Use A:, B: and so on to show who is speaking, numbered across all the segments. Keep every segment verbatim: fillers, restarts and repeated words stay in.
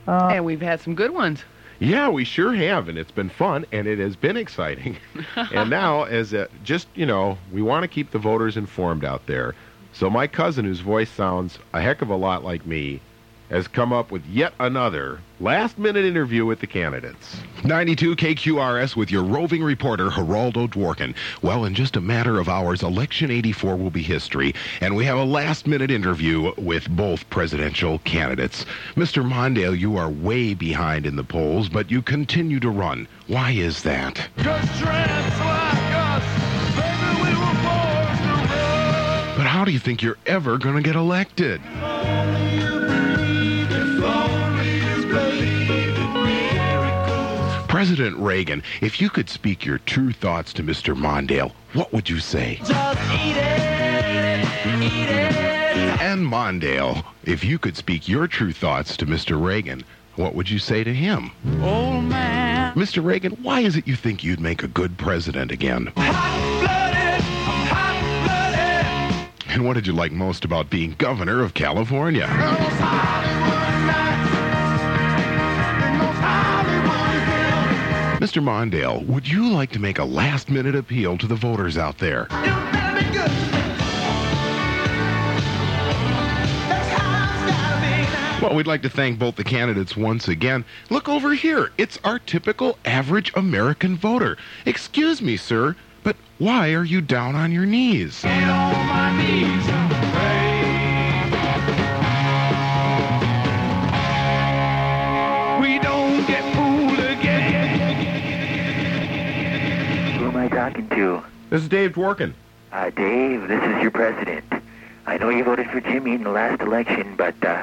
A: Uh,
B: And we've had some good ones.
C: Yeah, we sure have, and it's been fun, and it has been exciting. And now, as a, just, you know, we want to keep the voters informed out there. So my cousin, whose voice sounds a heck of a lot like me, has come up with yet another last-minute interview with the candidates.
D: ninety-two K Q R S with your roving reporter, Geraldo Dworkin. Well, in just a matter of hours, Election eighty-four will be history, and we have a last-minute interview with both presidential candidates. Mister Mondale, you are way behind in the polls, but you continue to run. Why is that?
E: 'Cause tramps like us, baby, we were born to run.
D: But how do you think you're ever going to get elected? President Reagan, if you could speak your true thoughts to Mister Mondale, what would you say?
E: Just eat it, eat it.
D: And Mondale, if you could speak your true thoughts to Mister Reagan, what would you say to him?
E: Old man.
D: Mister Reagan, why is it you think you'd make a good president again?
E: Hot-blooded, I'm hot-blooded.
D: And what did you like most about being governor of California?
E: In those Hollywood nights, in those Hollywood hills.
D: Mister Mondale, would you like to make a last-minute appeal to the voters out there?
E: You better be good. That's how it's gotta be now.
D: Well, we'd like to thank both the candidates once again. Look over here. It's our typical average American voter. Excuse me, sir, but why are you down on your knees?
E: Get on my knees and pray. We don't get fooled again.
F: Who am I talking to?
C: This is Dave Dworkin.
F: Uh, Dave, this is your president. I know you voted for Jimmy in the last election, but uh,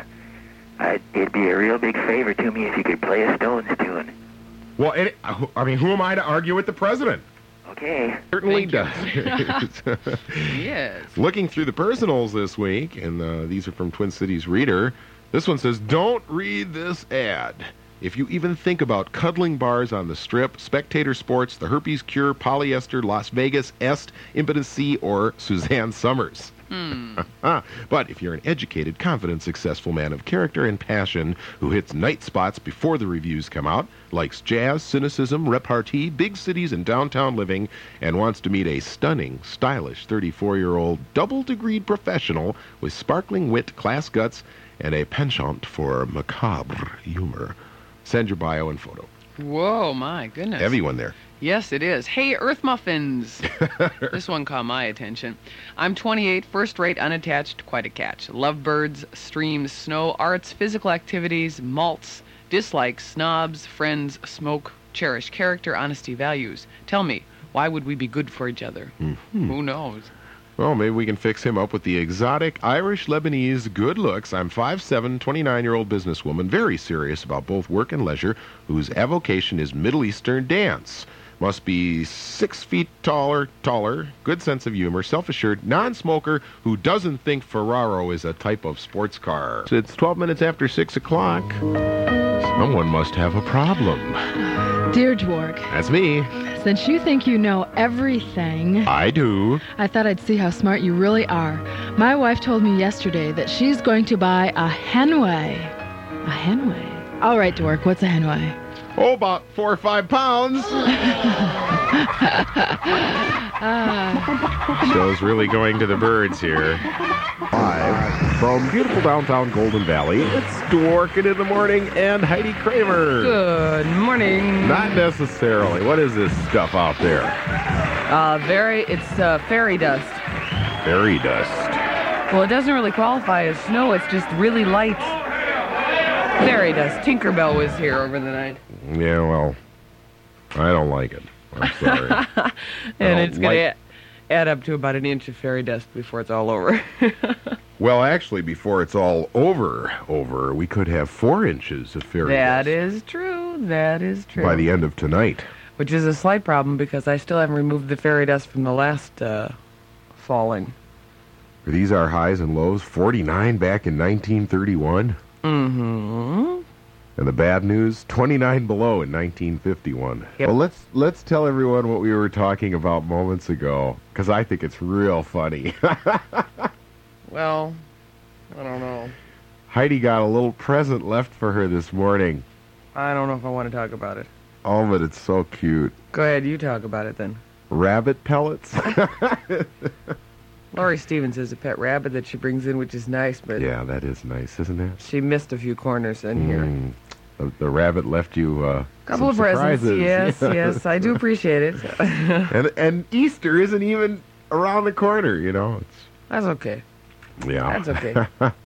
F: I, it'd be a real big favor to me if you could play a Stones tune.
C: Well, it, I mean, who am I to argue with the president?
F: Okay.
C: Certainly
B: Thank you.
C: does.
B: Yes.
C: Looking through the personals this week, and uh, these are from Twin Cities Reader, this one says, don't read this ad. If you even think about cuddling bars on the Strip, Spectator Sports, The Herpes Cure, Polyester, Las Vegas, Est, Impetus C, or Suzanne Summers.
B: Hmm.
C: But if you're an educated, confident, successful man of character and passion who hits night spots before the reviews come out, likes jazz, cynicism, repartee, big cities, and downtown living, and wants to meet a stunning, stylish thirty-four-year-old double-degreed professional with sparkling wit, class guts, and a penchant for macabre humor, send your bio and photo.
B: Whoa, my goodness.
C: Heavy one there.
B: Yes, it is. Hey, Earth Muffins. This one caught my attention. I'm twenty-eight, first-rate, unattached, quite a catch. Love birds, streams, snow, arts, physical activities, malts, dislikes, snobs, friends, smoke, cherish character, honesty, values. Tell me, why would we be good for each other?
C: Mm-hmm.
B: Who knows?
C: Well, maybe we can fix him up with the exotic Irish-Lebanese good looks. I'm five seven, twenty-nine-year-old businesswoman, very serious about both work and leisure, whose avocation is Middle Eastern dance. Must be six feet taller, taller, good sense of humor, self-assured, non-smoker, who doesn't think Ferraro is a type of sports car. It's twelve minutes after six o'clock. Someone must have a problem.
G: Dear Dwork,
C: That's me.
G: since you think you know everything,
C: I do.
G: I thought I'd see how smart you really are. My wife told me yesterday that she's going to buy a Henway. A Henway? All right, Dwork, what's a Henway?
C: Oh, about four or five pounds.
G: Uh,
C: Show's really going to the birds here. Live from beautiful downtown Golden Valley, it's Dworkin in the Morning and Heidi Kramer.
B: Good morning.
C: Not necessarily. What is this stuff out there?
B: Uh, very, it's uh, fairy dust.
C: Fairy dust.
B: Well, it doesn't really qualify as snow. It's just really light fairy dust. Tinkerbell was here over the night.
C: Yeah, well, I don't like it. I'm sorry.
B: And
C: don't
B: it's going
C: like-
B: to add up to about an inch of fairy dust before it's all over.
C: Well, actually, before it's all over, over, we could have four inches of fairy
B: That
C: dust
B: is true. That is true.
C: by the end of tonight.
B: Which is a slight problem because I still haven't removed the fairy dust from the last uh, falling.
C: Are these our highs and lows? forty-nine back in nineteen thirty-one.
B: Mm-hmm.
C: And the bad news, twenty-nine below in nineteen fifty-one.
B: Yep.
C: Well, let's let's tell everyone what we were talking about moments ago, because I think it's real funny.
B: Well, I don't know.
C: Heidi got a little present left for her this morning.
B: I don't know if I want to talk about it.
C: Oh, but it's so cute.
B: Go ahead, you talk about it then.
C: Rabbit pellets?
B: Laurie Stevens has a pet rabbit that she brings in, which is nice, but
C: Yeah, that is nice, isn't it?
B: she missed a few corners in here.
C: Mm. The, the rabbit left you uh,
B: Couple
C: some
B: of presents.
C: surprises.
B: Yes,
C: Yeah.
B: yes, I do appreciate it.
C: and and Easter isn't even around the corner, you know. It's
B: That's okay.
C: yeah.
B: That's okay.